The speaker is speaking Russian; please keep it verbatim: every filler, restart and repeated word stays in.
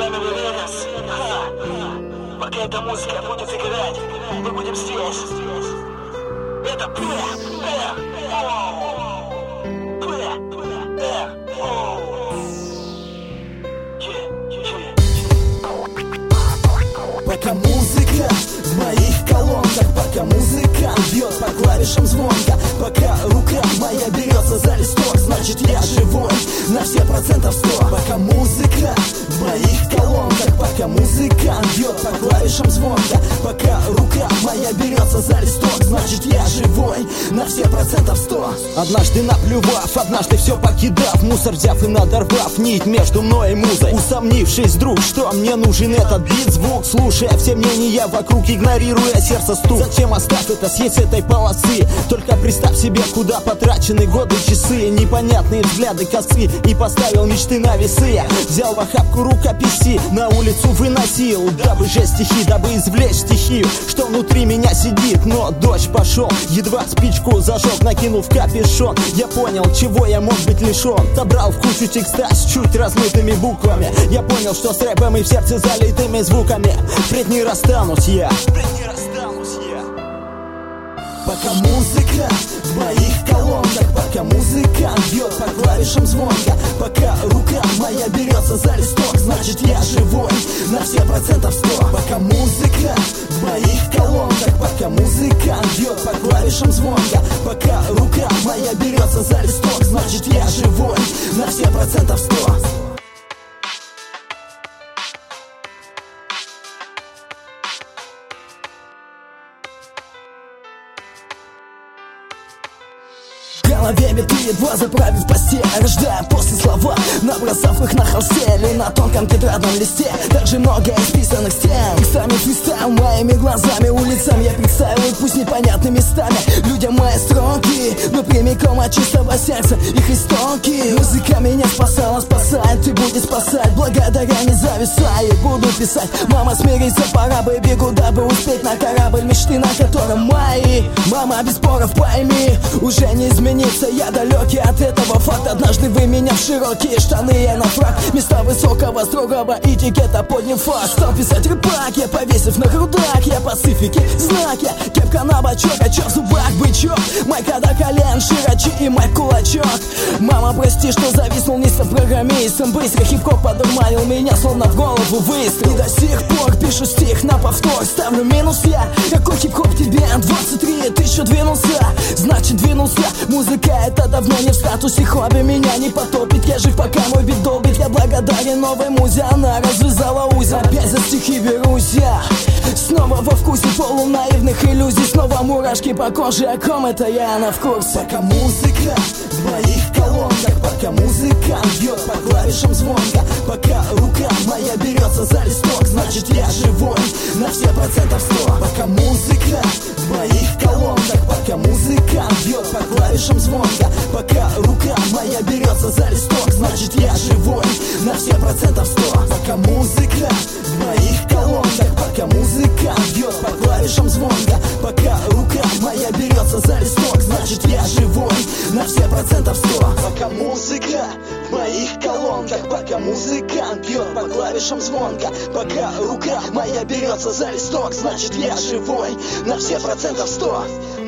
вами Вегас. Пока эта музыка будет играть, мы будем здесь. Это П, Р, О. П, Р, О. Пока музыка в моих колонках, пока музыка бьет по клавишам звонко, пока рука моя берется за листок, значит я живой на все процентов сто. Пока музыка в моих колонках, пока музыка бьет по клавишам звонко, пока рука моя берется за листок, значит я живой на все процентов сто. Однажды наплював, однажды все покидав, мусор взяв и надорвав нить между мной и музой, усомнившись вдруг, что мне нужен этот бит, звук, слушая все мнения вокруг, игнорируя сердце стук. Зачем оставь это, съесть с этой полосы? Только представь себе, куда потрачены годы, часы, непонятные взгляды косы, и поставил мечты на весы. Взял в охапку рукописи, на улицу выносил, дабы же стихи, дабы извлечь стихию, что внутри меня сидит. Но дождь пошел, едва спичку зажег, накинув капюшон, я понял, чего я мог быть лишен. Собрал в кучу текста с чуть размытыми буквами, я понял, что с рэпом и в сердце залитыми звуками впредь не расстанусь я, впредь не расстанусь я. Пока музыка в моих колонках, пока музыка бьет по клавишам звонко, пока рука моя берется за листок, значит я живой на все процентов сто. Пока музыка в моих колонках, пока музыка бьет по клавишам звонко, пока рука моя берется за листок, значит я живой на все процентов сто. В голове биты, едва заправив постель, рождая после слова, набросав их на холсте или на тонком тетрадном листе. Также много исписанных стен, текстами фристайл, моими глазами, улицам я представил, пусть непонятными местами людям мои строки, но прямиком от чистого сердца их истоки. Музыка меня спасала, спасает и будет спасать, благодаря не зависаю, буду писать. Мама, смириться пора, бы бегу, дабы успеть на корабль мечты, на котором мои. Мама, без споров пойми, уже не изменить. Я далекий от этого факта. Однажды вы меня в широкие штаны, я на фраг, места высокого, строгого этикета подняв факт. Стал писать рэпак, я повесив на грудак, я пацифики, знаки, кепка на бочок, а чё в зубах бычок, майка до колен, широчи и мой кулачок. Мама, прости, что зависнул не с программистом, быстро хип-хоп подурманил меня, словно в голову выстрел. И до сих пор пишу стих на повтор, ставлю минус я. Какой хип-хоп тебе? двадцать три, ты еще двинулся, значит двинулся. Музыка это давно не в статусе хобби, меня не потопит, я жив пока мой бит долбит. Я благодарен новой музе, она развязала узел. Опять за стихи берусь я, снова во вкусе полунаивных иллюзий, снова мурашки по коже, о ком это я на вкусе. Пока музыка в моих колонках, пока музыка бьет по клавишам звонко, пока рука моя берется за листок, значит я живой на все процентов сто. Пока музыка в моих колонках, пока музыка бьет по клавишам звонко, пока рука моя берется за листок, значит я живой на все процентов сто. Пока музыка в моих колонках, пока музыка бьет по клавишам звонко, пока рука моя берется за листок, значит я живой на все процентов сто. Пока музыка в моих колонках, пока музыка бьет по клавишам звонко, пока рука моя берется за листок, значит я живой на все процентов сто.